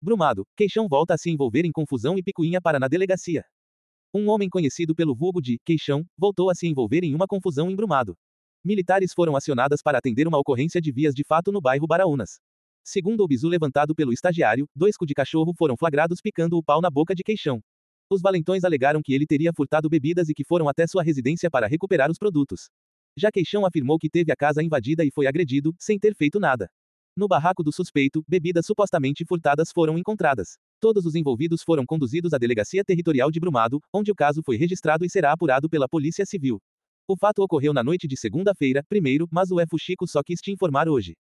Brumado, Queixão volta a se envolver em confusão e picuinha para na delegacia. Um homem conhecido pelo vulgo de Queixão voltou a se envolver em uma confusão em Brumado. Militares foram acionadas para atender uma ocorrência de vias de fato no bairro Baraunas. Segundo o bizu levantado pelo estagiário, 2 cu de cachorro foram flagrados picando o pau na boca de Queixão. Os valentões alegaram que ele teria furtado bebidas e que foram até sua residência para recuperar os produtos. Já Queixão afirmou que teve a casa invadida e foi agredido, sem ter feito nada. No barraco do suspeito, bebidas supostamente furtadas foram encontradas. Todos os envolvidos foram conduzidos à Delegacia Territorial de Brumado, onde o caso foi registrado e será apurado pela Polícia Civil. O fato ocorreu na noite de segunda-feira, 1º, mas o Fuxico só quis te informar hoje.